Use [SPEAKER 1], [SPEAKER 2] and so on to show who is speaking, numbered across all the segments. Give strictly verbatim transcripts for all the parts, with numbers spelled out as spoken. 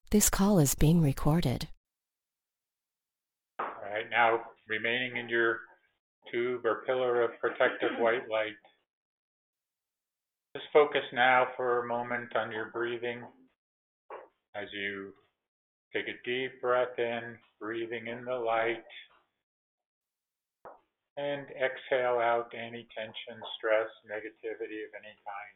[SPEAKER 1] This call is being recorded.
[SPEAKER 2] All right, now remaining in your tube or pillar of protective white light, just focus now for a moment on your breathing as you take a deep breath in, breathing in the light, and exhale out any tension, stress, negativity of any kind.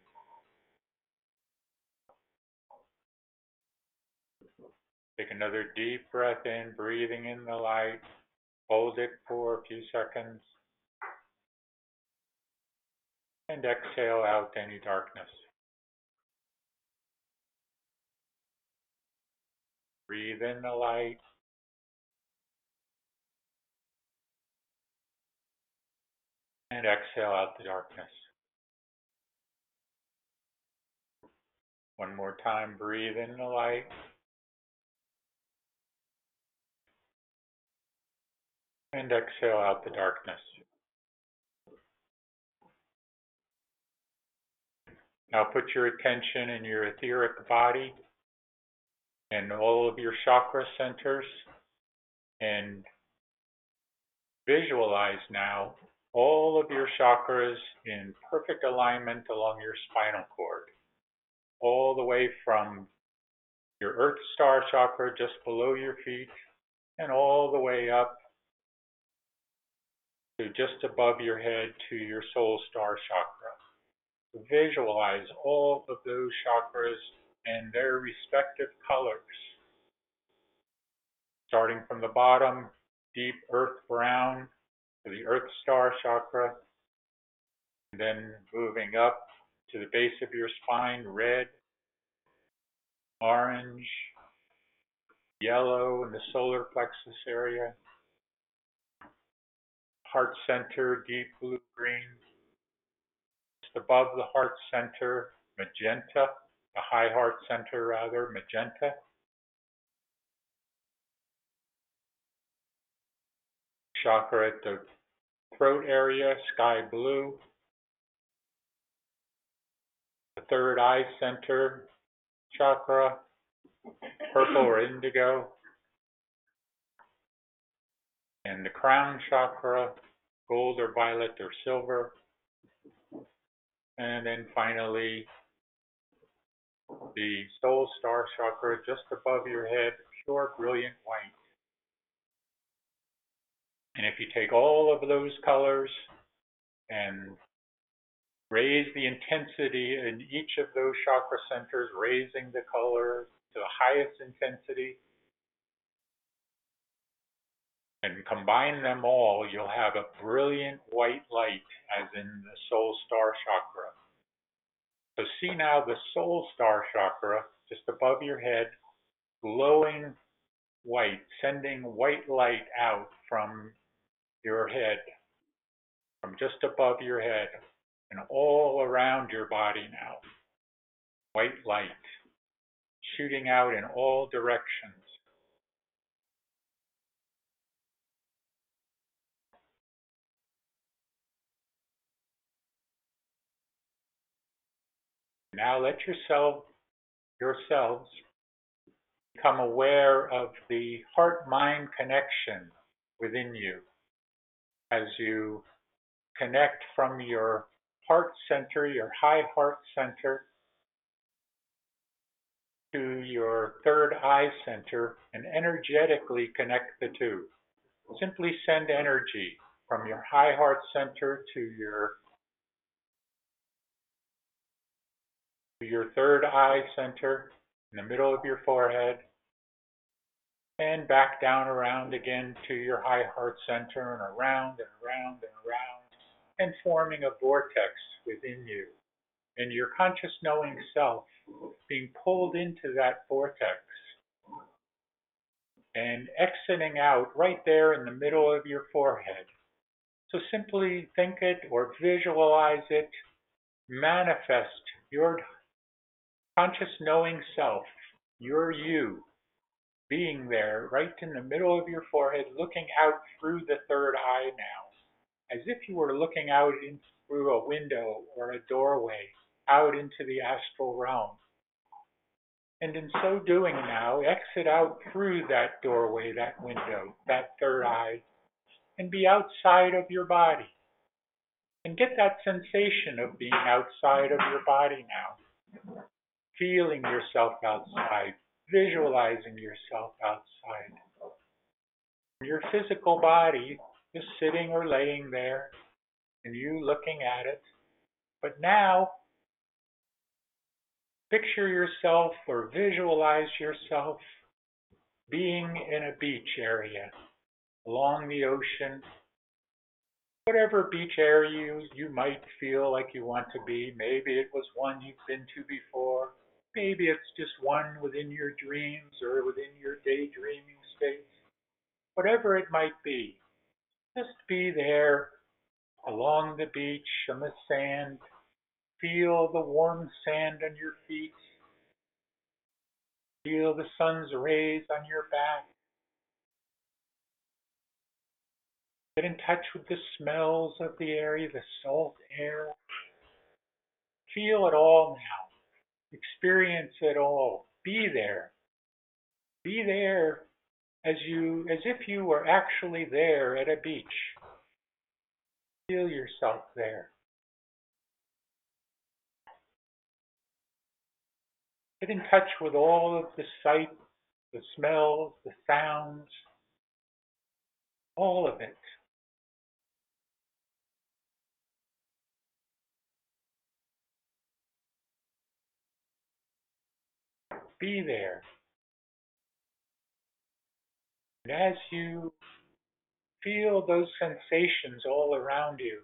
[SPEAKER 2] Take another deep breath in, breathing in the light. Hold it for a few seconds. And exhale out any darkness. Breathe in the light. And exhale out the darkness. One more time, breathe in the light. And exhale out the darkness. Now put your attention in your etheric body and all of your chakra centers and visualize now all of your chakras in perfect alignment along your spinal cord, all the way from your Earth Star chakra just below your feet and all the way up to just above your head to your Soul Star chakra. Visualize all of those chakras and their respective colors. Starting from the bottom, deep earth brown to the Earth Star chakra, and then moving up to the base of your spine, red, orange, yellow in the solar plexus area, heart center, deep blue green. Just above the heart center, magenta, the high heart center rather, magenta. Chakra at the throat area, sky blue. The third eye center chakra, purple or indigo. And the crown chakra, gold or violet or silver. And then finally, the soul star chakra just above your head, pure brilliant white. And if you take all of those colors and raise the intensity in each of those chakra centers, raising the color to the highest intensity, and combine them all, you'll have a brilliant white light, as in the soul star chakra. So see now the soul star chakra just above your head, glowing white, sending white light out from your head, from just above your head, and all around your body now. White light, shooting out in all directions. Now let yourself, yourselves become aware of the heart-mind connection within you as you connect from your heart center, your high heart center, to your third eye center and energetically connect the two. Simply send energy from your high heart center to your to your third eye center in the middle of your forehead, and back down around again to your high heart center and around and around and around, and forming a vortex within you. And your conscious knowing self being pulled into that vortex and exiting out right there in the middle of your forehead. So simply think it or visualize it, manifest your conscious knowing self, your you, being there right in the middle of your forehead, looking out through the third eye now, as if you were looking out in, through a window or a doorway out into the astral realm. And in so doing now, exit out through that doorway, that window, that third eye, and be outside of your body. And get that sensation of being outside of your body now. Feeling yourself outside, visualizing yourself outside. Your physical body is sitting or laying there, and you looking at it. But now, picture yourself or visualize yourself being in a beach area, along the ocean, whatever beach area you, you might feel like you want to be. Maybe it was one you've been to before. Maybe it's just one within your dreams or within your daydreaming states. Whatever it might be, just be there along the beach, on the sand. Feel the warm sand on your feet. Feel the sun's rays on your back. Get in touch with the smells of the area, the salt air. Feel it all now. Experience it all. Be there. Be there as you as if you were actually there at a beach. Feel yourself there. Get in touch with all of the sights, the smells, the sounds, all of it. Be there. And as you feel those sensations all around you,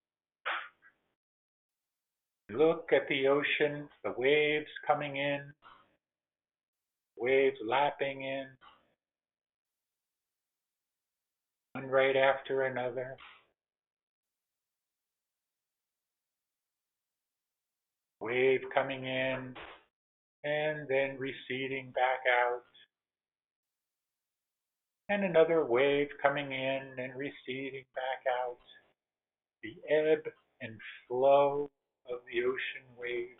[SPEAKER 2] look at the ocean, the waves coming in, waves lapping in, one right after another. Wave coming in and then receding back out. And another wave coming in and receding back out. The ebb and flow of the ocean waves.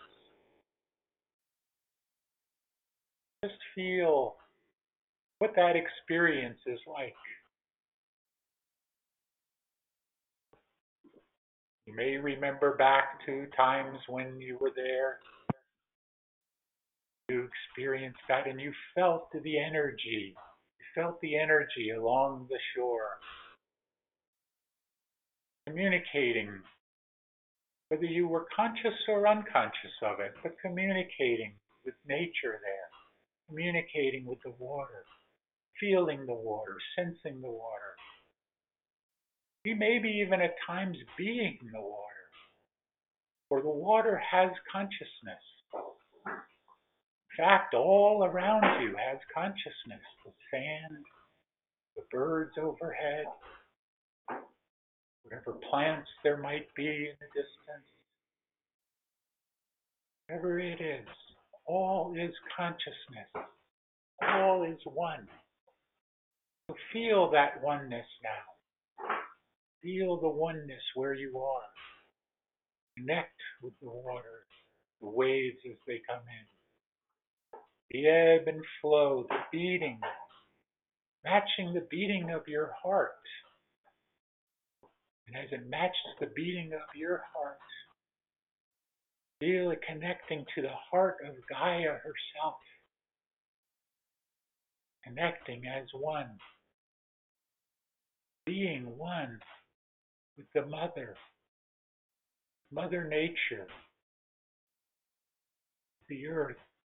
[SPEAKER 2] Just feel what that experience is like. You may remember back to times when you were there. You experienced that and you felt the energy. You felt the energy along the shore. Communicating, whether you were conscious or unconscious of it, but communicating with nature there. Communicating with the water. Feeling the water, sensing the water. We may be even at times being the water. For the water has consciousness. In fact, all around you has consciousness. The sand, the birds overhead, whatever plants there might be in the distance. Whatever it is, all is consciousness. All is one. So feel that oneness now. Feel the oneness where you are. Connect with the water, the waves as they come in. The ebb and flow, the beating, matching the beating of your heart. And as it matches the beating of your heart, feel it connecting to the heart of Gaia herself. Connecting as one. Being one with the Mother. Mother Nature. The earth.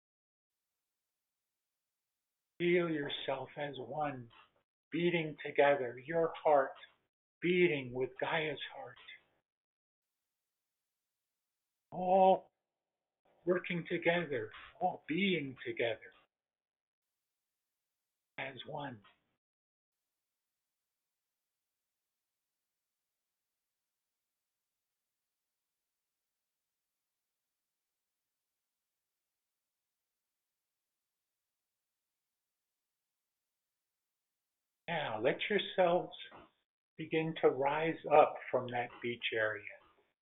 [SPEAKER 2] Feel yourself as one. Beating together. Your heart beating with Gaia's heart. All working together. All being together. As one. Now let yourselves begin to rise up from that beach area.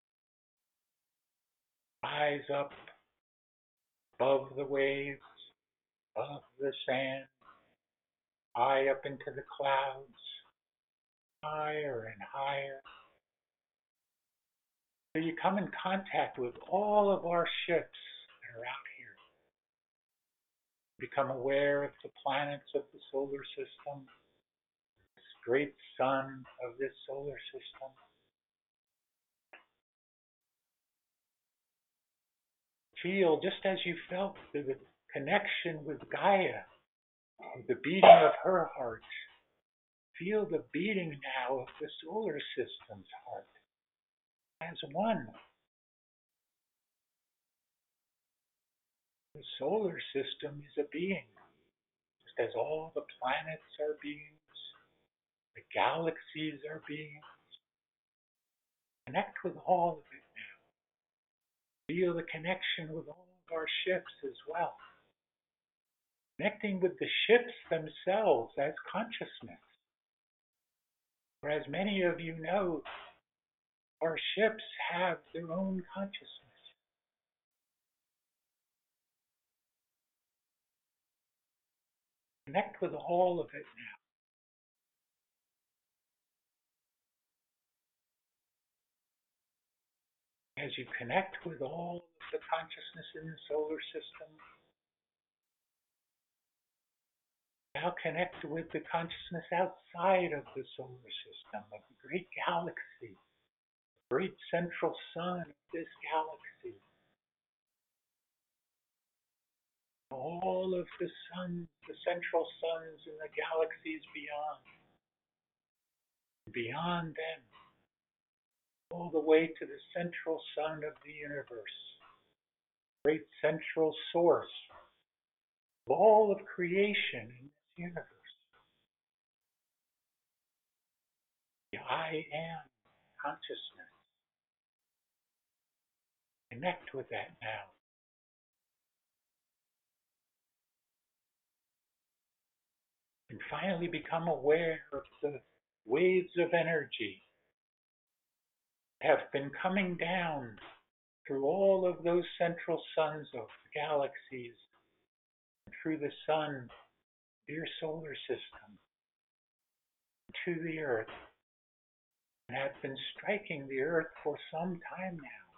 [SPEAKER 2] Rise up above the waves, above the sand, high up into the clouds, higher and higher. So you come in contact with all of our ships that are out here. Become aware of the planets of the solar system, this great sun of this solar system. Feel just as you felt the connection with Gaia, the beating of her heart. Feel the beating now of the solar system's heart as one. The solar system is a being, just as all the planets are beings, the galaxies are beings. Connect with all of it now. Feel the connection with all of our ships as well. Connecting with the ships themselves as consciousness. For as many of you know, our ships have their own consciousness. Connect with all of it now. As you connect with all of the consciousness in the solar system, now connect with the consciousness outside of the solar system, of the great galaxy, the great central sun of this galaxy. All of the suns, the central suns in the galaxies beyond. Beyond them, all the way to the central sun of the universe, great central source of all of creation in this universe. The I am consciousness. Connect with that now. And finally become aware of the waves of energy that have been coming down through all of those central suns of the galaxies, through the sun, your solar system, to the earth, and have been striking the earth for some time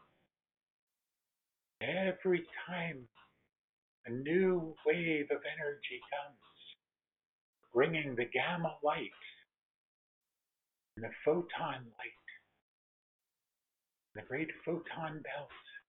[SPEAKER 2] now. Every time a new wave of energy comes, bringing the gamma light and the photon light, the great photon belt.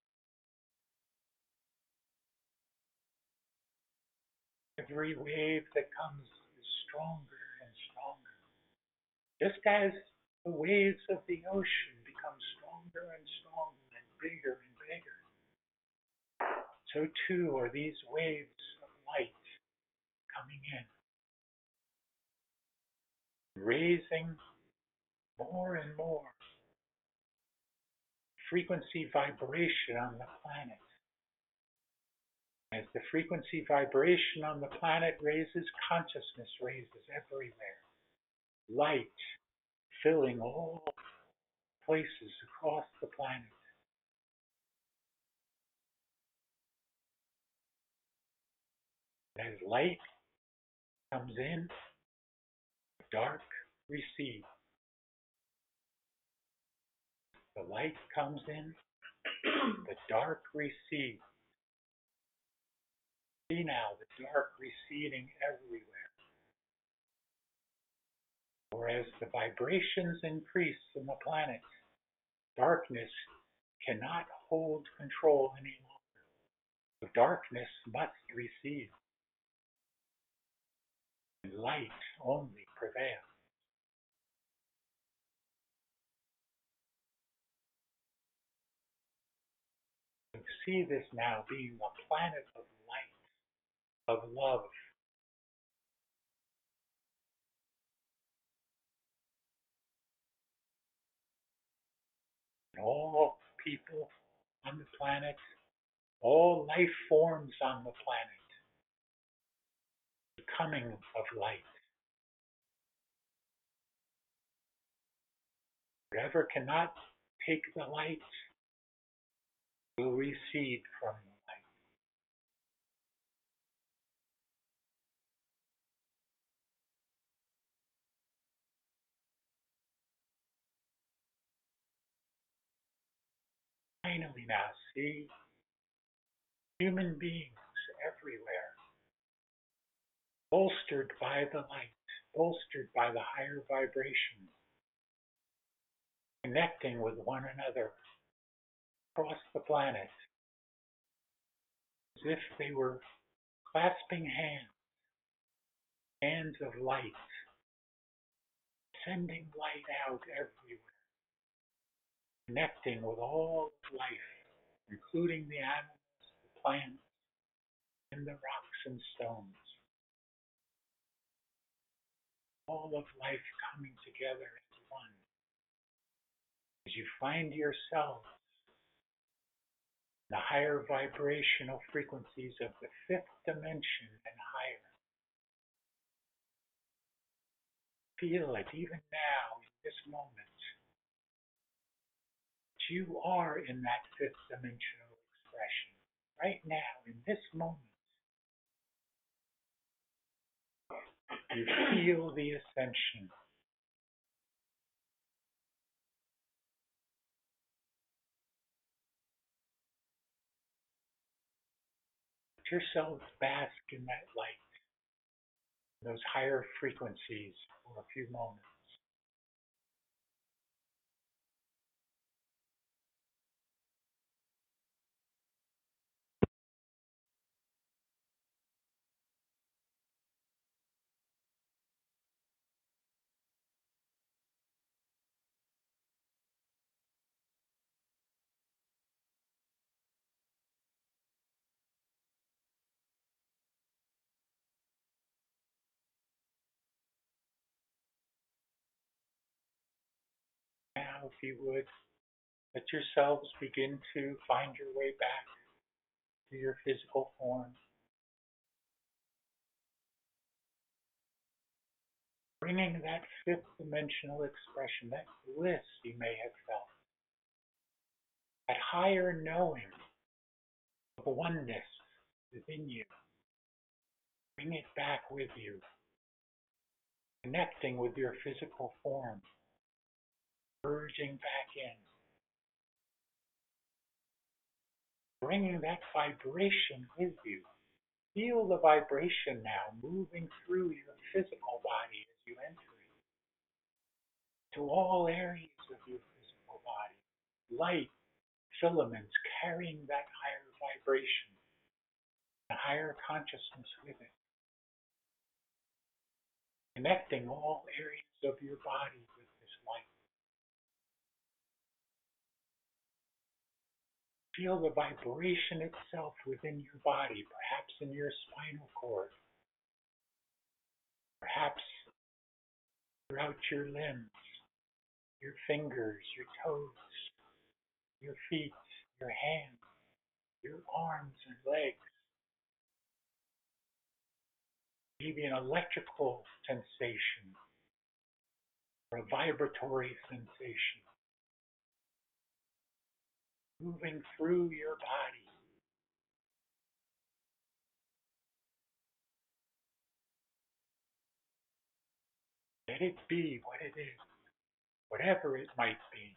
[SPEAKER 2] Every wave that comes is stronger and stronger. Just as the waves of the ocean become stronger and stronger and bigger and bigger, so too are these waves of light coming in, raising more and more frequency vibration on the planet. As the frequency vibration on the planet raises, consciousness raises everywhere. Light filling all places across the planet. As light comes in, the dark recedes. The light comes in, the dark recedes. See now the dark receding everywhere. For as the vibrations increase in the planet, darkness cannot hold control any longer. The darkness must recede. And light only prevails. You see this now being a planet of light, of love. And all people on the planet, all life forms on the planet, becoming of light. Whatever cannot take the light will recede from the light. finally now see human beings everywhere, bolstered by the light, bolstered by the higher vibration, connecting with one another across the planet, as if they were clasping hands, hands of light, sending light out everywhere, connecting with all of life, including the animals, the plants, and the rocks and stones. All of life coming together as one. As you find yourself in the higher vibrational frequencies of the fifth dimension and higher, feel it even now in this moment. You are in that fifth dimensional expression right now in this moment. You feel the ascension. Let yourselves bask in that light, those higher frequencies for a few moments. Now, if you would, let yourselves begin to find your way back to your physical form. Bringing that fifth dimensional expression, that bliss you may have felt, that higher knowing of oneness within you. Bring it back with you, connecting with your physical form, merging back in, bringing that vibration with you. Feel the vibration now moving through your physical body as you enter it, to all areas of your physical body. Light filaments carrying that higher vibration, a higher consciousness with it, connecting all areas of your body with this light. Feel the vibration itself within your body, perhaps in your spinal cord, perhaps throughout your limbs, your fingers, your toes, your feet, your hands, your arms and legs. Maybe an electrical sensation or a vibratory sensation moving through your body. Let it be what it is, whatever it might be.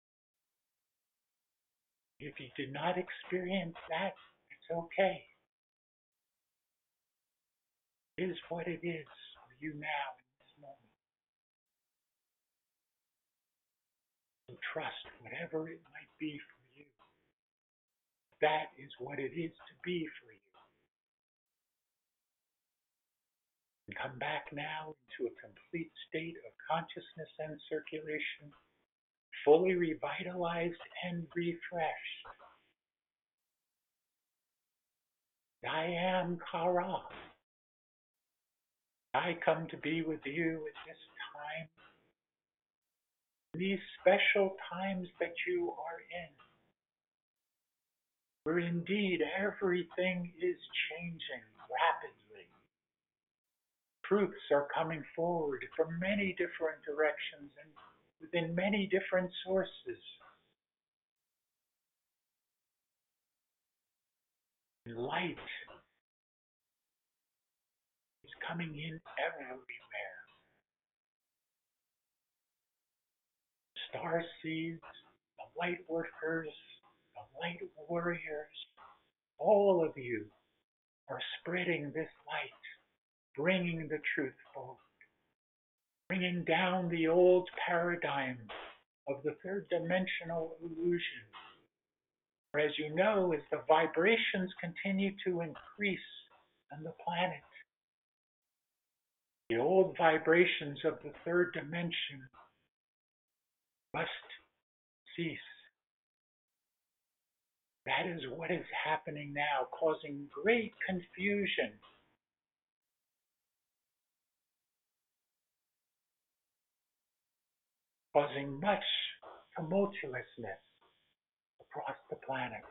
[SPEAKER 2] If you did not experience that, it's okay. It is what it is for you now in this moment. So trust whatever it might be for you. That is what it is to be for you. And come back now into a complete state of consciousness and circulation, fully revitalized and refreshed. I am Kara. I come to be with you at this time, these special times that you are in, where indeed everything is changing rapidly. Truths are coming forward from many different directions and within many different sources. Light is coming in everywhere. Star seeds, the light workers, the light warriors, all of you are spreading this light, bringing the truth forward, bringing down the old paradigm of the third dimensional illusion. For as you know, as the vibrations continue to increase on the planet, the old vibrations of the third dimension must cease. That is what is happening now, causing great confusion. Causing much tumultuousness across the planet.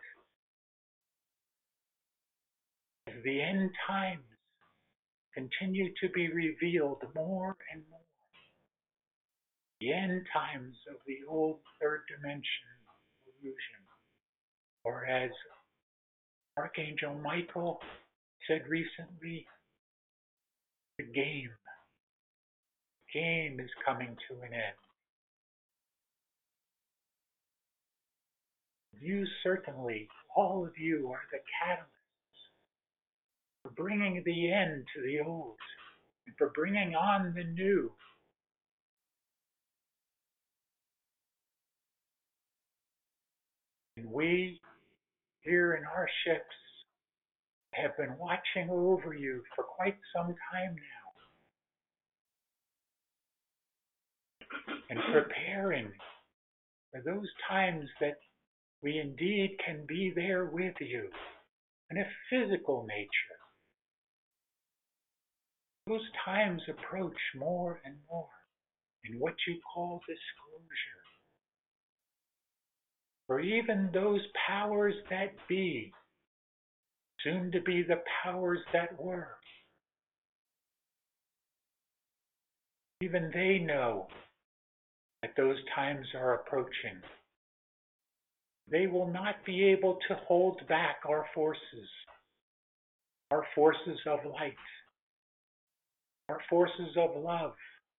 [SPEAKER 2] As the end times continue to be revealed more and more, the end times of the old third dimension illusion, or as Archangel Michael said recently, the game. The game is coming to an end. You certainly, all of you, are the catalysts for bringing the end to the old and for bringing on the new. And we, here in our ships, have been watching over you for quite some time now and preparing for those times that we indeed can be there with you in a physical nature. Those times approach more and more in what you call disclosure. For even those powers that be, soon to be the powers that were, even they know that those times are approaching. They will not be able to hold back our forces, our forces of light, our forces of love.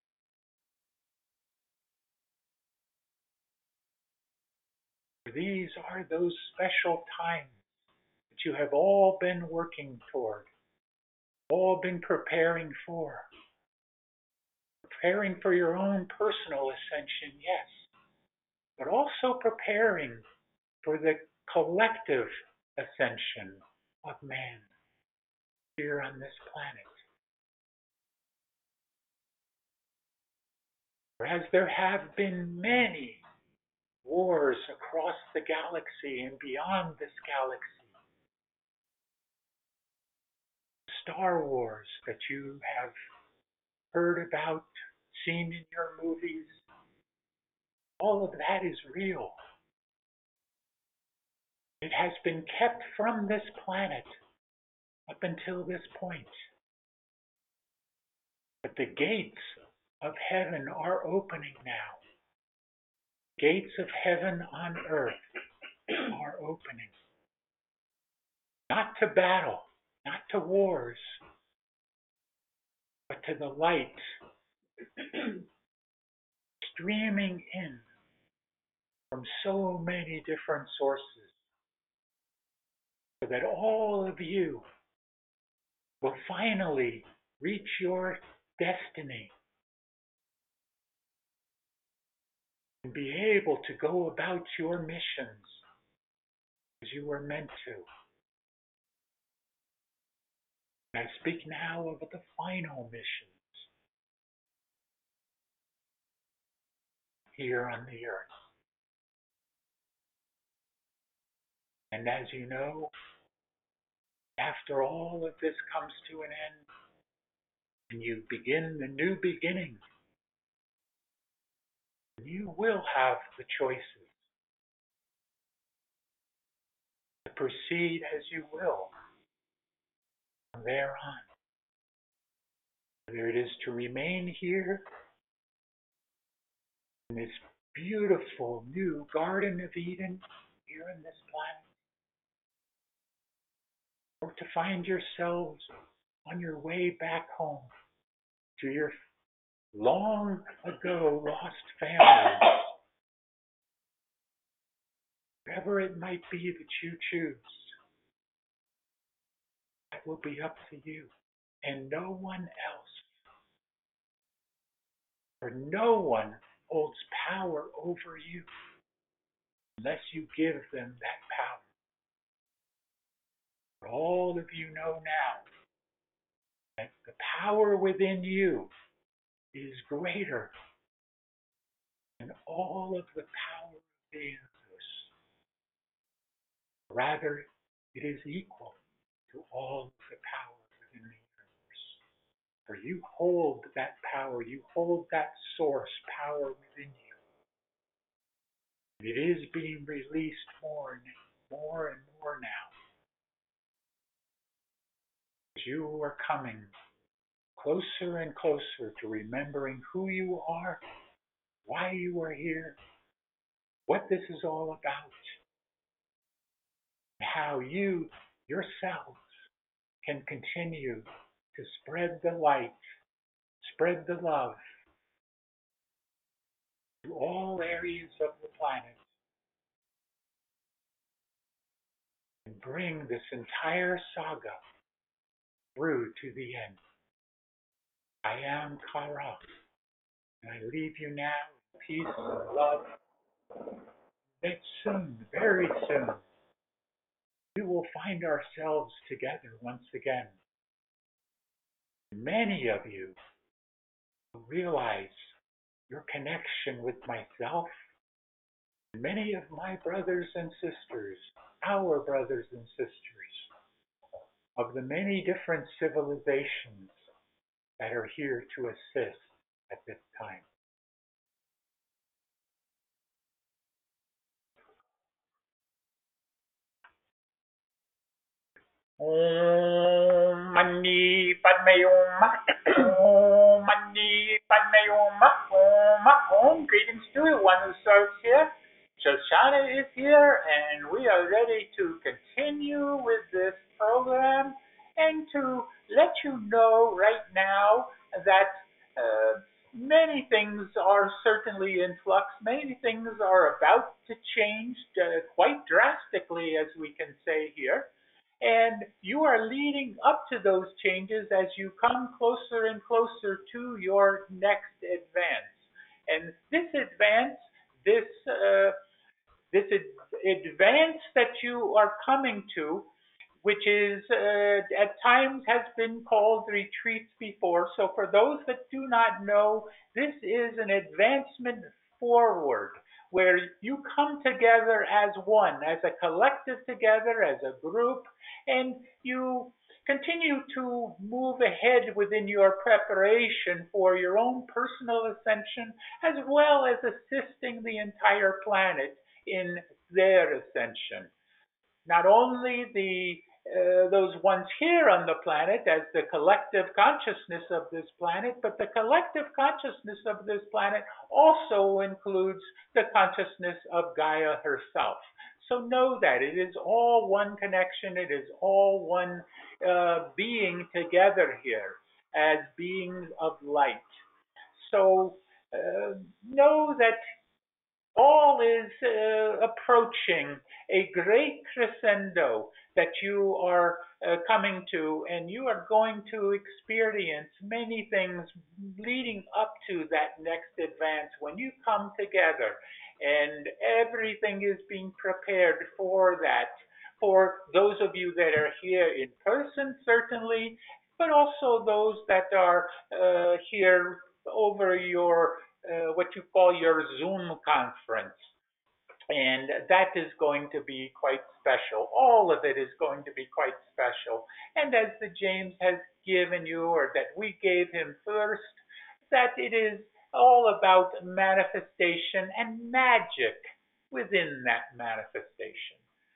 [SPEAKER 2] These are those special times that you have all been working toward, all been preparing for. Preparing for your own personal ascension, yes, but also preparing for the collective ascension of man here on this planet. Whereas there have been many wars across the galaxy and beyond this galaxy, Star Wars that you have heard about, seen in your movies, all of that is real. It has been kept from this planet up until this point. But the gates of heaven are opening now. Gates of heaven on earth are opening. Not to battle, not to wars, but to the light streaming in from so many different sources, so that all of you will finally reach your destiny and be able to go about your missions as you were meant to. And I speak now of the final missions here on the earth. And as you know, after all of this comes to an end, and you begin the new beginning, you will have the choices to proceed as you will from there on. Whether it is to remain here in this beautiful new Garden of Eden here on this planet, or to find yourselves on your way back home to your long ago lost family. whatever it might be that you choose, that will be up to you and no one else. For no one holds power over you unless you give them that power. For all of you know now that the power within you is greater than all of the power of the universe. Rather, it is equal to all of the power within the universe. For you hold that power, you hold that source power within you. It is being released more and more and more now. As you are coming closer and closer to remembering who you are, why you are here, what this is all about, and how you yourselves can continue to spread the light, spread the love to all areas of the planet, and bring this entire saga through to the end. I am Kara, and I leave you now in peace and love. That soon, very soon, we will find ourselves together once again. Many of you will realize your connection with myself, many of my brothers and sisters, our brothers and sisters, of the many different civilizations that are here to assist at this time. Om Mani Padme Hum. Om Mani Padme Hum. Om. Om. Greetings to everyone who serves here. Shoshana is here, and we are ready to continue with this program and to let you know right now that uh, many things are certainly in flux. Many things are about to change uh, quite drastically, as we can say here. And you are leading up to those changes as you come closer and closer to your next advance. And this advance, this uh, this ad- advance that you are coming to, which is uh, at times has been called retreats before. So for those that do not know, this is an advancement forward, where you come together as one, as a collective together, as a group, and you continue to move ahead within your preparation for your own personal ascension, as well as assisting the entire planet in their ascension. Not only the uh, those ones here on the planet as the collective consciousness of this planet, but the collective consciousness of this planet also includes the consciousness of Gaia herself. So know that it is all one connection, it is all one uh, being together here as beings of light. So uh, know that all is uh, approaching a great crescendo that you are uh, coming to, and you are going to experience many things leading up to that next advance when you come together, and everything is being prepared for that. For those of you that are here in person, certainly, but also those that are uh, here over your uh, what you call your Zoom conference. And that is going to be quite special. All of it is going to be quite special. And as the James has given you, or that we gave him first, that it is all about manifestation and magic within that manifestation.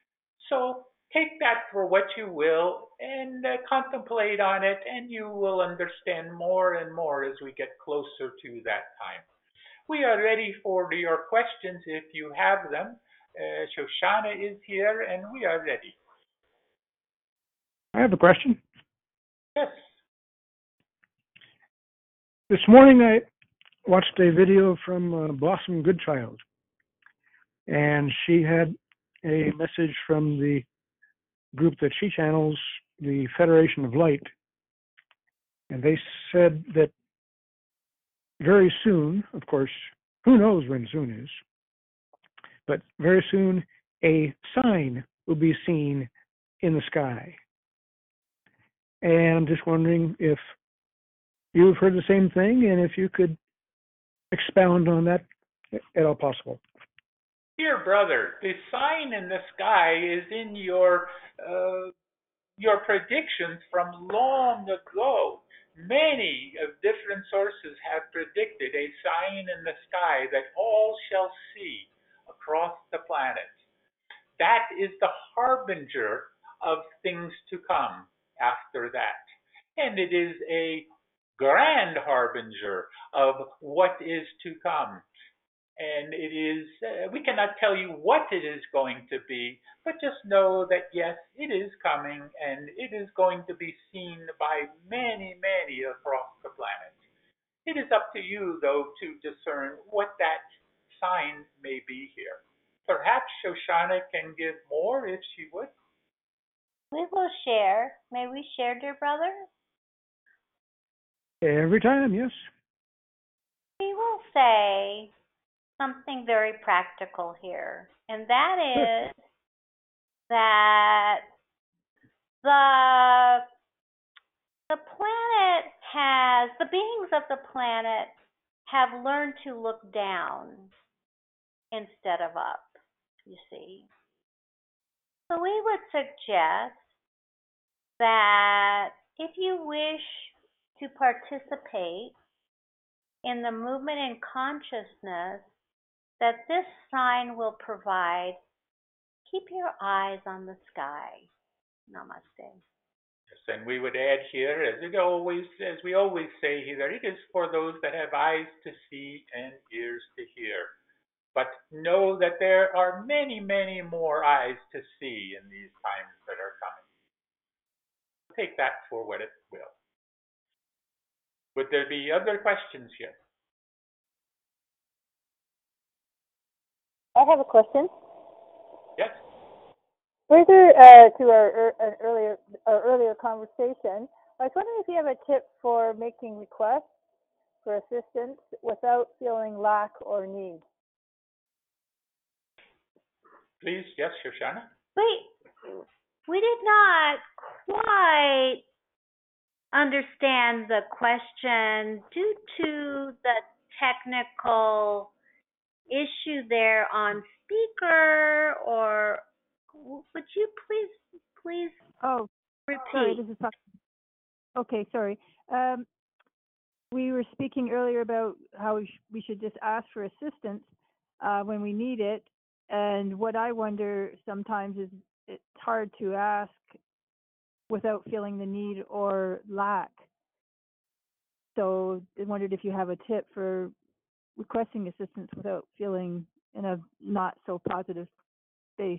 [SPEAKER 2] So take that for what you will and uh, contemplate on it, and you will understand more and more as we get closer to that time. We are ready for your questions if you have them. Uh, Shoshana is here, and we are ready.
[SPEAKER 3] I have a question.
[SPEAKER 2] Yes.
[SPEAKER 3] This morning I watched a video from uh, Blossom Goodchild, and she had a message from the group that she channels, the Federation of Light, and they said that very soon, of course, who knows when soon is, but very soon a sign will be seen in the sky. And I'm just wondering if you've heard the same thing and if you could expound on that at all possible.
[SPEAKER 2] Dear brother, the sign in the sky is in your uh, your predictions from long ago. Many of different sources have predicted a sign in the sky that all shall see across the planet. That is the harbinger of things to come after that. And it is a grand harbinger of what is to come. And it is, uh, we cannot tell you what it is going to be, but just know that yes, it is coming and it is going to be seen by many, many across the planet. It is up to you, though, to discern what that sign may be here. Perhaps Shoshana can give more if she would.
[SPEAKER 4] We will share. May we share, dear brother?
[SPEAKER 3] Every time, yes.
[SPEAKER 4] We will say something very practical here, and that is that the the planet has, the beings of the planet have learned to look down instead of up, you see. So we would suggest that if you wish to participate in the movement in consciousness that this sign will provide, keep your eyes on the sky. Namaste.
[SPEAKER 2] Yes, and we would add here, as it always, as we always say here, it is for those that have eyes to see and ears to hear. But know that there are many, many more eyes to see in these times that are coming. Take that for what it will. Would there be other questions here?
[SPEAKER 5] I have a question.
[SPEAKER 2] Yes.
[SPEAKER 5] Further uh, to our, our earlier our earlier conversation, I was wondering if you have a tip for making requests for assistance without feeling lack or need.
[SPEAKER 2] Please, yes, Shoshana.
[SPEAKER 4] Wait, we did not quite understand the question due to the technical issue there on speaker, or would you please please
[SPEAKER 5] Oh,
[SPEAKER 4] repeat?
[SPEAKER 5] sorry, this is okay. Sorry. Um, we were speaking earlier about how we, sh we should just ask for assistance uh, when we need it, and what I wonder sometimes is it's hard to ask without feeling the need or lack. So I wondered if you have a tip for requesting assistance without feeling in a not so positive space.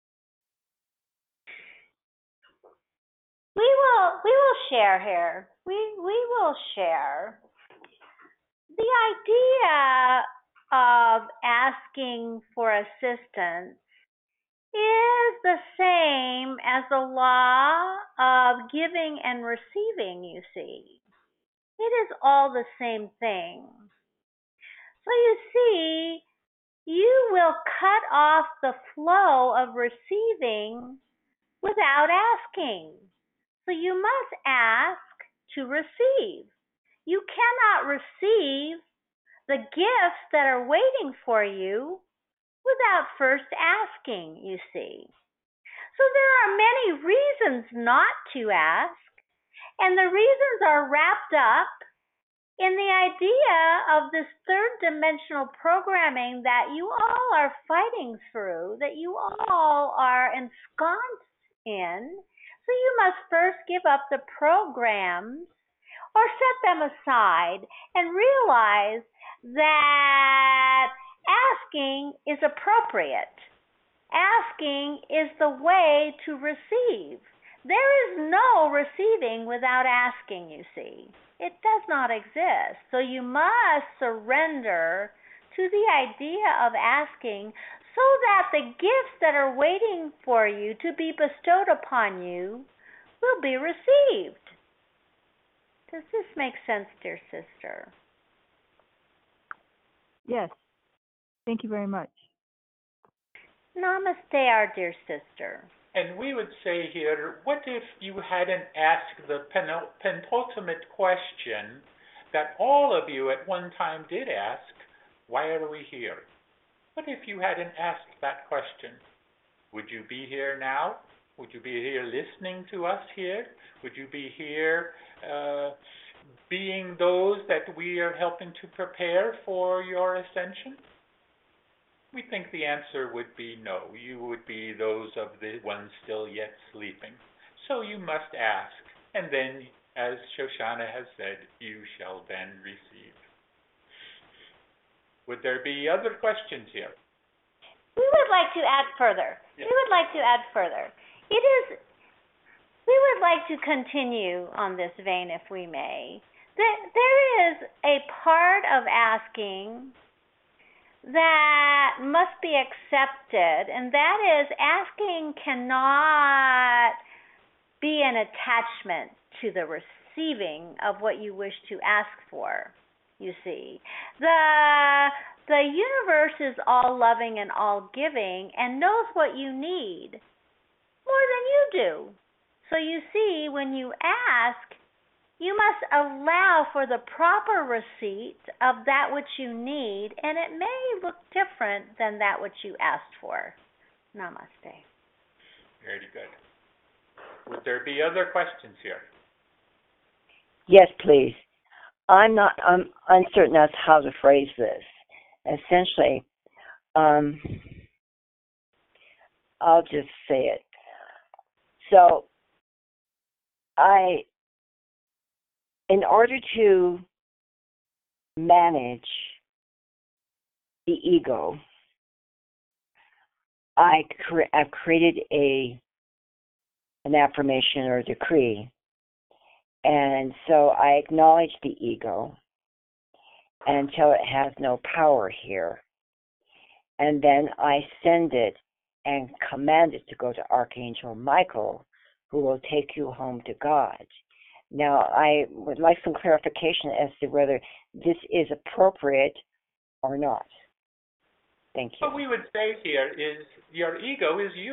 [SPEAKER 4] We will we will share here. We we will share. The idea of asking for assistance is the same as the law of giving and receiving, you see. It is all the same thing. So you see, you will cut off the flow of receiving without asking. So you must ask to receive. You cannot receive the gifts that are waiting for you without first asking, you see. So there are many reasons not to ask, and the reasons are wrapped up in the idea of this third dimensional programming that you all are fighting through, that you all are ensconced in. So you must first give up the programs or set them aside and realize that asking is appropriate. Asking is the way to receive. There is no receiving without asking, you see. It does not exist. So you must surrender to the idea of asking so that the gifts that are waiting for you to be bestowed upon you will be received. Does this make sense, dear sister?
[SPEAKER 5] Yes. Thank you very much.
[SPEAKER 4] Namaste, our dear sister.
[SPEAKER 2] And we would say here, what if you hadn't asked the penul- penultimate question that all of you at one time did ask, why are we here? What if you hadn't asked that question? Would you be here now? Would you be here listening to us here? Would you be here uh, being those that we are helping to prepare for your ascension? We think the answer would be no. You would be those of the ones still yet sleeping. So you must ask, and then, as Shoshana has said, you shall then receive. Would there be other questions here?
[SPEAKER 4] We would like to add further.
[SPEAKER 2] Yes.
[SPEAKER 4] We would like to add further. It is, we would like to continue on this vein, if we may. There, there is a part of asking that must be accepted, and that is asking cannot be an attachment to the receiving of what you wish to ask for, you see. The, the universe is all loving and all giving and knows what you need more than you do. So you see, when you ask, you must allow for the proper receipt of that which you need, and it may look different than that which you asked for. Namaste.
[SPEAKER 2] Very good. Would there be other questions here?
[SPEAKER 6] Yes, please. I'm not. I'm uncertain as how to phrase this. Essentially, um, I'll just say it. So, I. In order to manage the ego, I cre- I've created a an affirmation or a decree, and so I acknowledge the ego until it has no power here, and then I send it and command it to go to Archangel Michael, who will take you home to God. Now, I would like some clarification as to whether this is appropriate or not. Thank you.
[SPEAKER 2] What we would say here is your ego is you.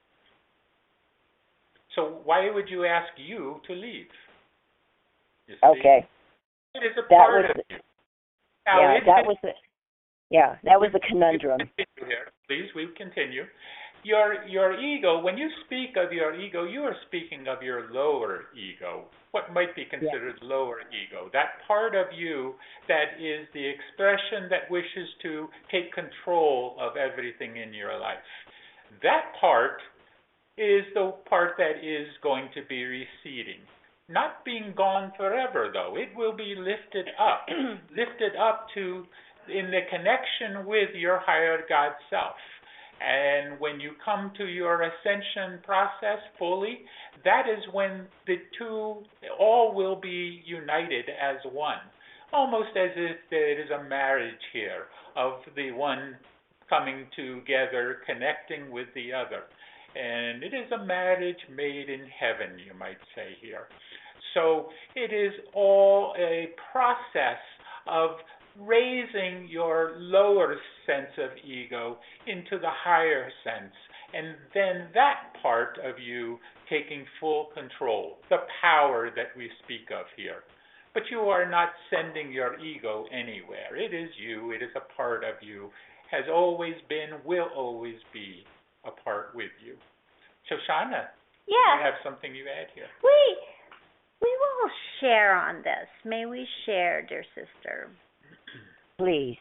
[SPEAKER 2] So why would you ask you to leave? You see?
[SPEAKER 6] Okay.
[SPEAKER 2] It is a
[SPEAKER 6] That
[SPEAKER 2] part
[SPEAKER 6] was
[SPEAKER 2] of
[SPEAKER 6] the,
[SPEAKER 2] you. Now,
[SPEAKER 6] yeah,
[SPEAKER 2] it-
[SPEAKER 6] that was the, yeah, that was the conundrum.
[SPEAKER 2] Continue here. Please, we continue. Your your ego, when you speak of your ego, you are speaking of your lower ego, what might be considered yeah. lower ego, that part of you that is the expression that wishes to take control of everything in your life. That part is the part that is going to be receding. Not being gone forever, though. It will be lifted up, lifted up to in the connection with your higher God self. And when you come to your ascension process fully, that is when the two all will be united as one. Almost as if there is a marriage here of the one coming together, connecting with the other. And it is a marriage made in heaven, you might say here. So it is all a process of raising your lower sense of ego into the higher sense, and then that part of you taking full control, the power that we speak of here. But you are not sending your ego anywhere. It is you, it is a part of you, has always been, will always be a part with you. Shoshana,
[SPEAKER 4] yes.
[SPEAKER 2] you have something you add here.
[SPEAKER 4] We, we will share on this. May we share, dear sister?
[SPEAKER 6] Please.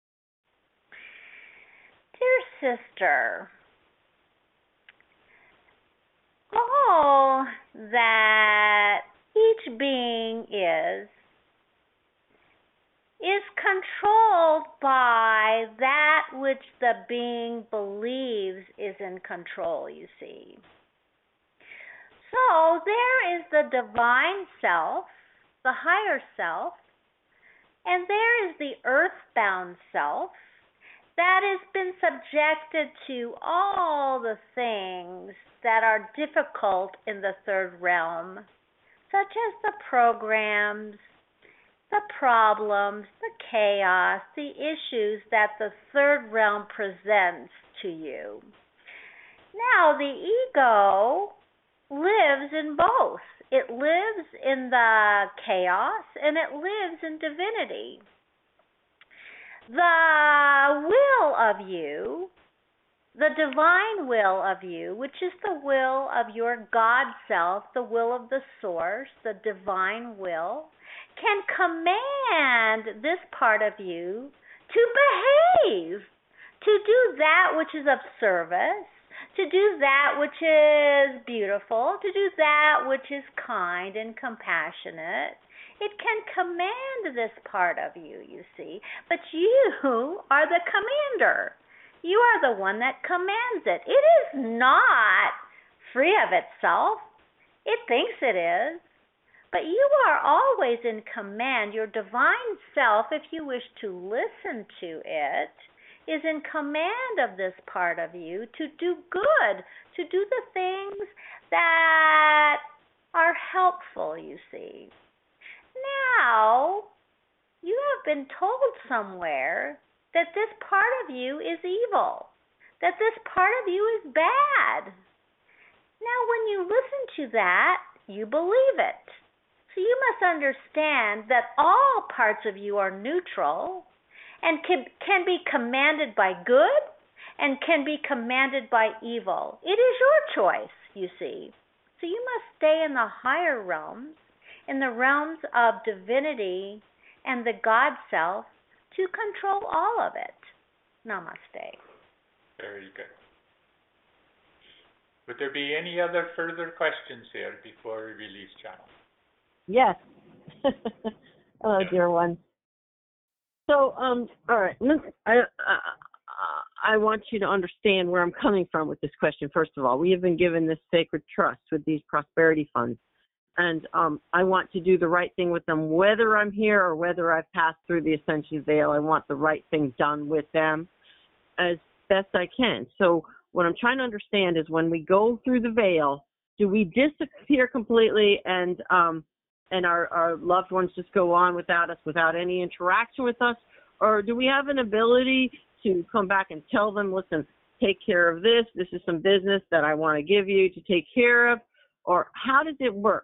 [SPEAKER 4] Dear sister, all that each being is, is controlled by that which the being believes is in control, you see. So there is the divine self, the higher self, and there is the earthbound self that has been subjected to all the things that are difficult in the third realm, such as the programs, the problems, the chaos, the issues that the third realm presents to you. Now, the ego lives in both. It lives in the chaos and it lives in divinity. The will of you, the divine will of you, which is the will of your God self, the will of the source, the divine will, can command this part of you to behave, to do that which is of service, to do that which is beautiful, to do that which is kind and compassionate. It can command this part of you, you see, but you are the commander. You are the one that commands it. It is not free of itself. It thinks it is. But you are always in command. Your divine self, if you wish to listen to it, is in command of this part of you to do good, to do the things that are helpful, you see. Now, you have been told somewhere that this part of you is evil, that this part of you is bad. Now, when you listen to that, you believe it. So you must understand that all parts of you are neutral and can, can be commanded by good and can be commanded by evil. It is your choice, you see. So you must stay in the higher realms, in the realms of divinity and the God self, to control all of it. Namaste.
[SPEAKER 2] Very good. Would there be any other further questions here before we release channel?
[SPEAKER 7] Yes. Hello, dear one. So, um, all right. I, I, I want you to understand where I'm coming from with this question. First of all, we have been given this sacred trust with these prosperity funds, and um, I want to do the right thing with them, whether I'm here or whether I've passed through the ascension veil. I want the right thing done with them as best I can. So, what I'm trying to understand is when we go through the veil, do we disappear completely and um, and our, our loved ones just go on without us, without any interaction with us? Or do we have an ability to come back and tell them, listen, take care of this, this is some business that I want to give you to take care of? Or how does it work?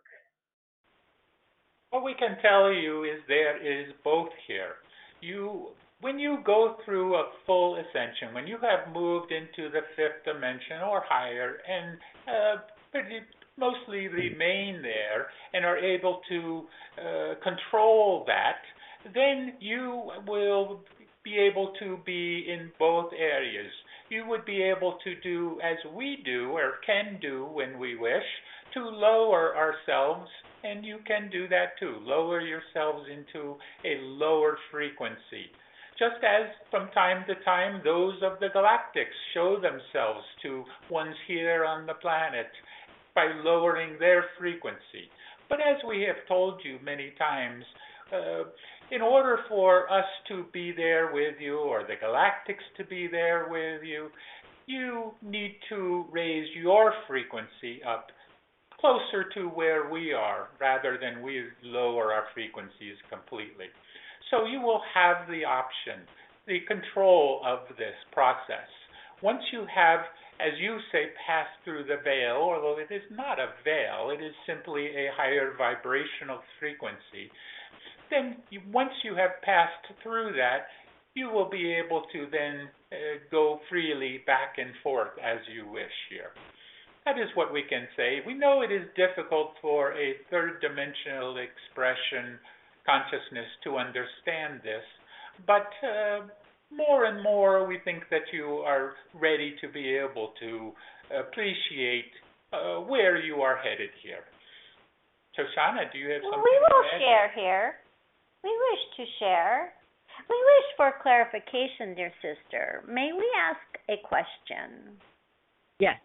[SPEAKER 2] What we can tell you is there is both here. You, when you go through a full ascension, when you have moved into the fifth dimension or higher and uh, pretty mostly remain there and are able to uh, control that, then you will be able to be in both areas. You would be able to do as we do or can do when we wish, to lower ourselves, and you can do that too. Lower yourselves into a lower frequency. Just as from time to time those of the galactics show themselves to ones here on the planet by lowering their frequency. But as we have told you many times, uh, in order for us to be there with you, or the galactics to be there with you, you need to raise your frequency up closer to where we are, rather than we lower our frequencies completely. So you will have the option, the control of this process. Once you have, as you say, passed through the veil, although it is not a veil, it is simply a higher vibrational frequency, then you, once you have passed through that, you will be able to then uh, go freely back and forth as you wish here. That is what we can say. We know it is difficult for a third dimensional expression consciousness to understand this, but uh, more and more we think that you are ready to be able to appreciate uh, where you are headed here. Shoshana, do you have something
[SPEAKER 4] we will
[SPEAKER 2] to add?
[SPEAKER 4] share here. We wish to share. We wish for clarification, dear sister. May we ask a question?
[SPEAKER 7] Yes.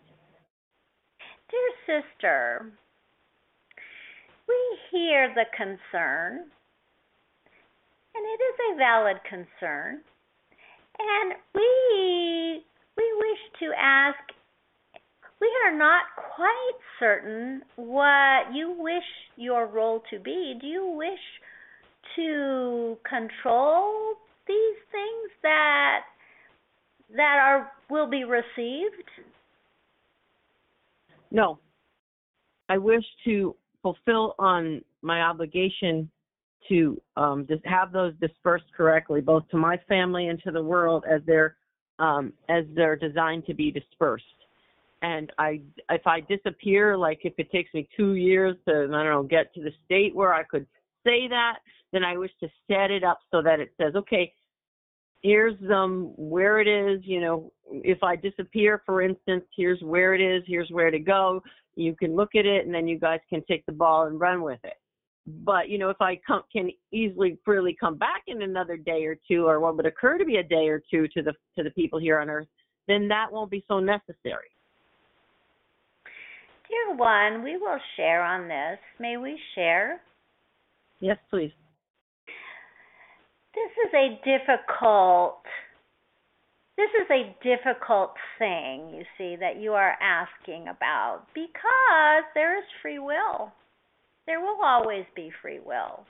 [SPEAKER 4] Dear sister, we hear the concern, and it is a valid concern, And we we wish to ask, we are not quite certain what you wish your role to be. Do you wish to control these things that that are will be received?
[SPEAKER 7] No. I wish to fulfill on my obligation to um, just have those dispersed correctly, both to my family and to the world as they're um, as they're designed to be dispersed. And I, if I disappear, like if it takes me two years to, I don't know, get to the state where I could say that, then I wish to set it up so that it says, okay, here's um where it is. You know, if I disappear, for instance, here's where it is. Here's where to go. You can look at it, and then you guys can take the ball and run with it. But, you know, if I come, can easily, freely come back in another day or two, or what would occur to be a day or two to the to the people here on Earth, then that won't be so necessary.
[SPEAKER 4] Dear one, we will share on this. May we share?
[SPEAKER 7] Yes, please.
[SPEAKER 4] This is a difficult, this is a difficult thing, you see, that you are asking about, because there is free will. There will always be free will.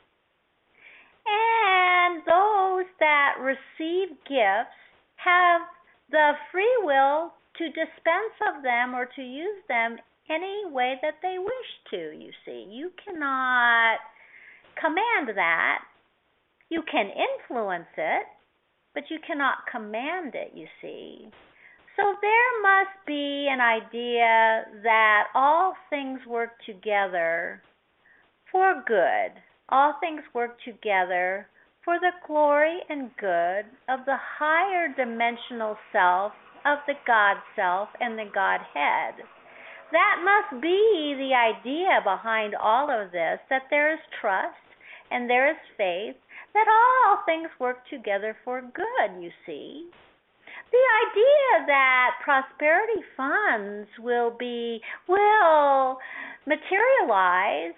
[SPEAKER 4] And those that receive gifts have the free will to dispense of them or to use them any way that they wish to, you see. You cannot command that. You can influence it, but you cannot command it, you see. So there must be an idea that all things work together for good. All things work together for the glory and good of the higher dimensional self, of the God self and the Godhead. That must be the idea behind all of this, that there is trust and there is faith, that all things work together for good, you see. The idea that prosperity funds will be, will materialize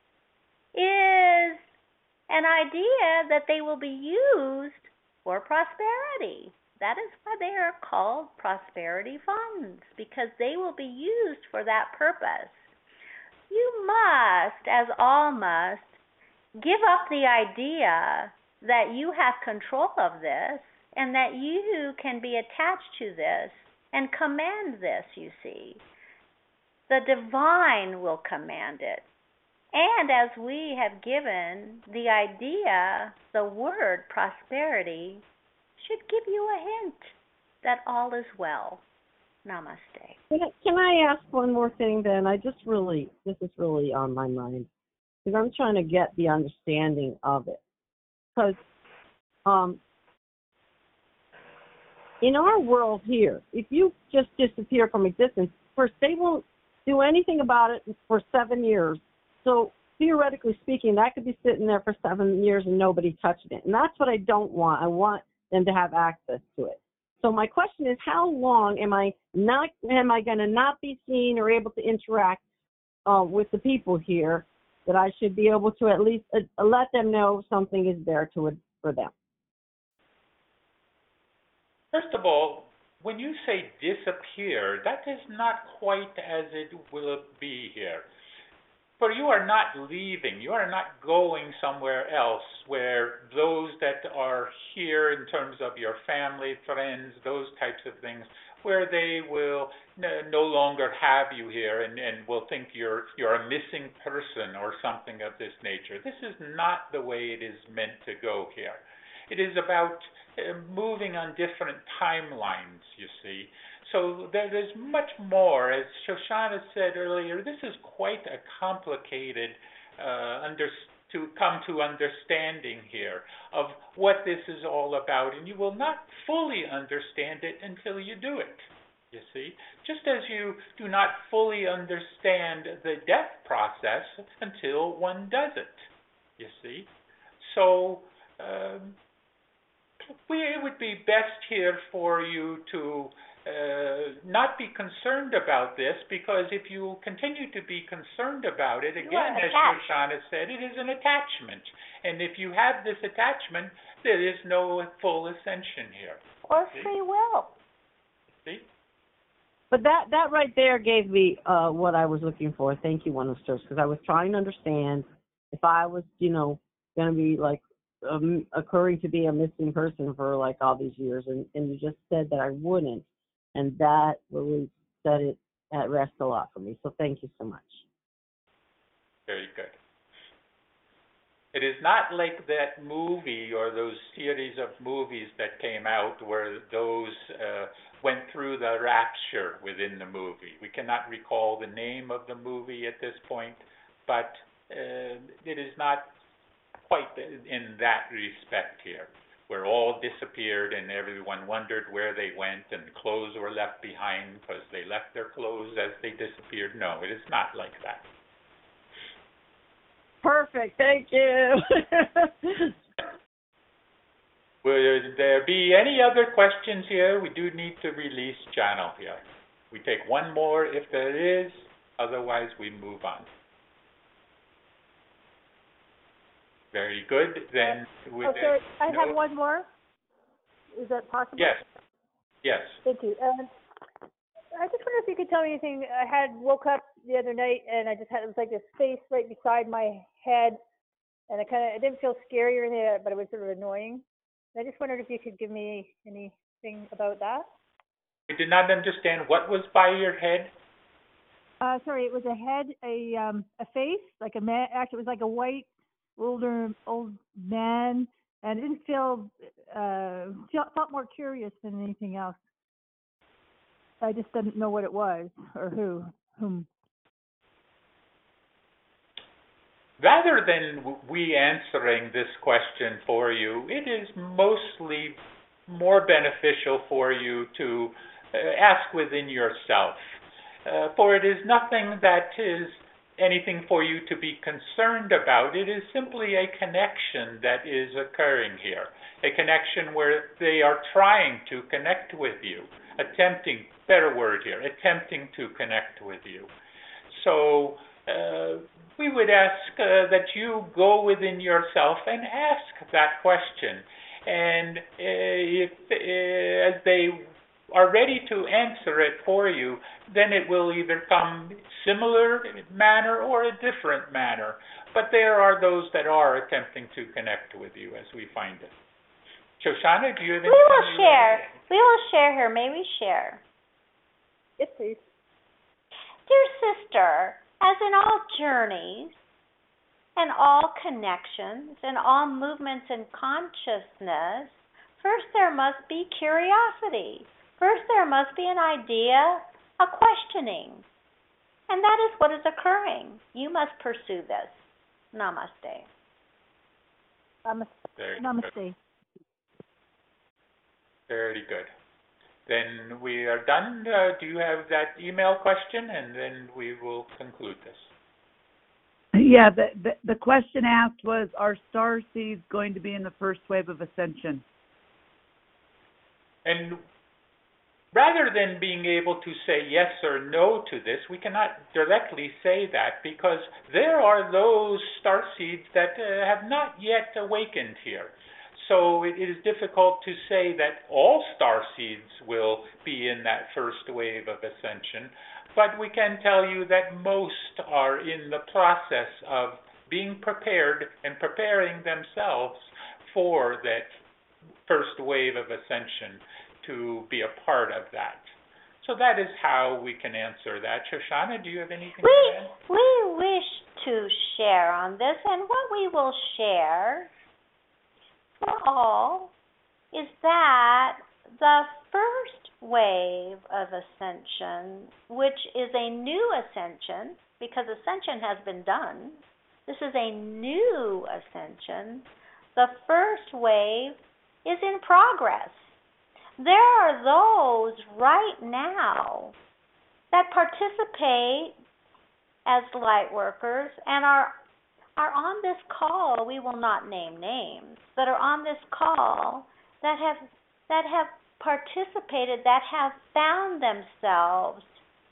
[SPEAKER 4] is an idea that they will be used for prosperity. That is why they are called prosperity funds, because they will be used for that purpose. You must, as all must, give up the idea that you have control of this and that you can be attached to this and command this, you see. The divine will command it. And as we have given, the idea, the word prosperity, should give you a hint that all is well. Namaste.
[SPEAKER 7] Can I, can I ask one more thing then? I just really, this is really on my mind, because I'm trying to get the understanding of it. Because um, in our world here, if you just disappear from existence, first, they won't do anything about it for seven years. So theoretically speaking, that could be sitting there for seven years and nobody touching it. And that's what I don't want. I want them to have access to it. So my question is, how long am I not am I going to not be seen or able to interact uh, with the people here, that I should be able to at least uh, let them know something is there to it for them?
[SPEAKER 2] First of all, when you say disappear, that is not quite as it will be here. For you are not leaving, you are not going somewhere else where those that are here in terms of your family, friends, those types of things, where they will no longer have you here and, and will think you're, you're a missing person or something of this nature. This is not the way it is meant to go here. It is about uh, moving on different timelines, you see. So there is much more. As Shoshana said earlier, this is quite a complicated uh, under, to come to understanding here of what this is all about, and you will not fully understand it until you do it, you see. Just as you do not fully understand the death process until one does it, you see. So um, we, it would be best here for you to uh, not be concerned about this, because if you continue to be concerned about it, again, as
[SPEAKER 4] attached.
[SPEAKER 2] Shoshana said, it is an attachment. And if you have this attachment, there is no full ascension here.
[SPEAKER 4] Or
[SPEAKER 2] See?
[SPEAKER 4] free will.
[SPEAKER 2] See?
[SPEAKER 7] But that, that right there gave me uh, what I was looking for. Thank you, One of Stars, because I was trying to understand if I was, you know, going to be like um, occurring to be a missing person for like all these years, and, and you just said that I wouldn't, and that really set it at rest a lot for me. So thank you so much.
[SPEAKER 2] Very good. It is not like that movie or those series of movies that came out where those uh, went through the rapture within the movie. We cannot recall the name of the movie at this point, but uh, it is not quite in that respect here, where all disappeared and everyone wondered where they went and clothes were left behind because they left their clothes as they disappeared. No, it is not like that.
[SPEAKER 7] Perfect. Thank you.
[SPEAKER 2] Will there be any other questions here? We do need to release channel here. We take one more if there is, otherwise we move on. Very good. Then with
[SPEAKER 5] Oh, sorry, I
[SPEAKER 2] no,
[SPEAKER 5] have one more. Is that possible?
[SPEAKER 2] Yes. Yes.
[SPEAKER 5] Thank you. Um, I just wonder if you could tell me anything. I had woke up the other night and I just had, it was like this face right beside my head, and I kind of, it didn't feel scary or anything, but it was sort of annoying. And I just wondered if you could give me anything about that.
[SPEAKER 2] We did not understand what was by your head.
[SPEAKER 5] Uh, sorry, it was a head, a um, a face, like a man. Actually, it was like a white, older, old man, and it didn't feel, uh, felt, felt more curious than anything else. I just didn't know what it was or who, whom.
[SPEAKER 2] Rather than we answering this question for you, it is mostly more beneficial for you to uh, ask within yourself. Uh, for it is nothing that is anything for you to be concerned about. It is simply a connection that is occurring here, a connection where they are trying to connect with you, attempting, better word here, attempting to connect with you. So uh, we would ask uh, that you go within yourself and ask that question. And uh, if, uh, as they are ready to answer it for you, then it will either come similar manner or a different manner. But there are those that are attempting to connect with you as we find it. Shoshana, do you have anything?
[SPEAKER 4] We will share. We will share here. May we share?
[SPEAKER 5] Yes, please.
[SPEAKER 4] Dear sister, as in all journeys and all connections and all movements in consciousness, first there must be curiosity. First there must be an idea, a questioning. And that is what is occurring. You must pursue this. Namaste.
[SPEAKER 5] Um,
[SPEAKER 2] Very
[SPEAKER 5] namaste.
[SPEAKER 2] Good. Very good. Then we are done. Uh, do you have that email question? And then we will conclude this.
[SPEAKER 8] Yeah, the, the, the question asked was, are star seeds going to be in the first wave of ascension?
[SPEAKER 2] And rather than being able to say yes or no to this, we cannot directly say that, because there are those star seeds that uh, have not yet awakened here. So it is difficult to say that all star seeds will be in that first wave of ascension, but we can tell you that most are in the process of being prepared and preparing themselves for that first wave of ascension to be a part of that. So that is how we can answer that. Shoshana, do you have anything
[SPEAKER 4] we,
[SPEAKER 2] to add?
[SPEAKER 4] We wish to share on this, and what we will share for all is that the first wave of ascension, which is a new ascension, because ascension has been done, this is a new ascension, the first wave is in progress. There are those right now that participate as light workers and are are on this call. We will not name names, but are on this call that have that have participated that have found themselves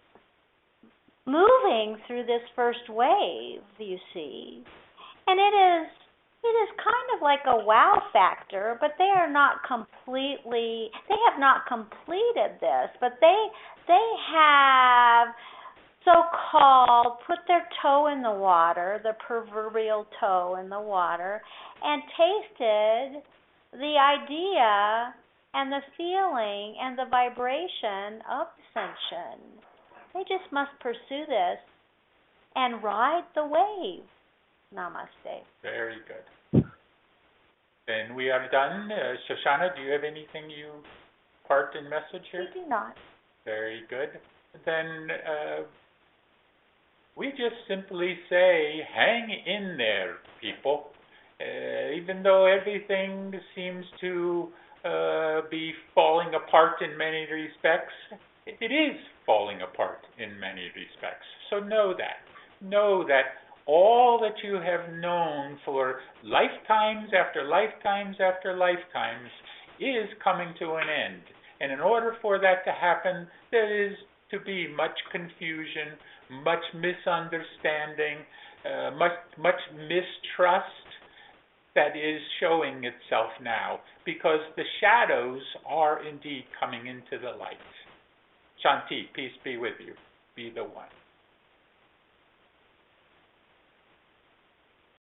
[SPEAKER 4] moving through this first wave, you see. And it is it is kind of like a wow factor, but they are not completely, they have not completed this, but they they have so-called put their toe in the water, the proverbial toe in the water, and tasted the idea and the feeling and the vibration of ascension. They just must pursue this and ride the wave. Namaste.
[SPEAKER 2] Very good. Then we are done. Uh, Shoshana, do you have anything you part in message here?
[SPEAKER 4] We do not.
[SPEAKER 2] Very good. Then uh, we just simply say, hang in there, people. Uh, even though everything seems to uh, be falling apart in many respects, it is falling apart in many respects. So know that. Know that all that you have known for lifetimes after lifetimes after lifetimes is coming to an end. And in order for that to happen, there is to be much confusion, much misunderstanding, uh, much, much mistrust that is showing itself now, because the shadows are indeed coming into the light. Shanti, peace be with you. Be the one.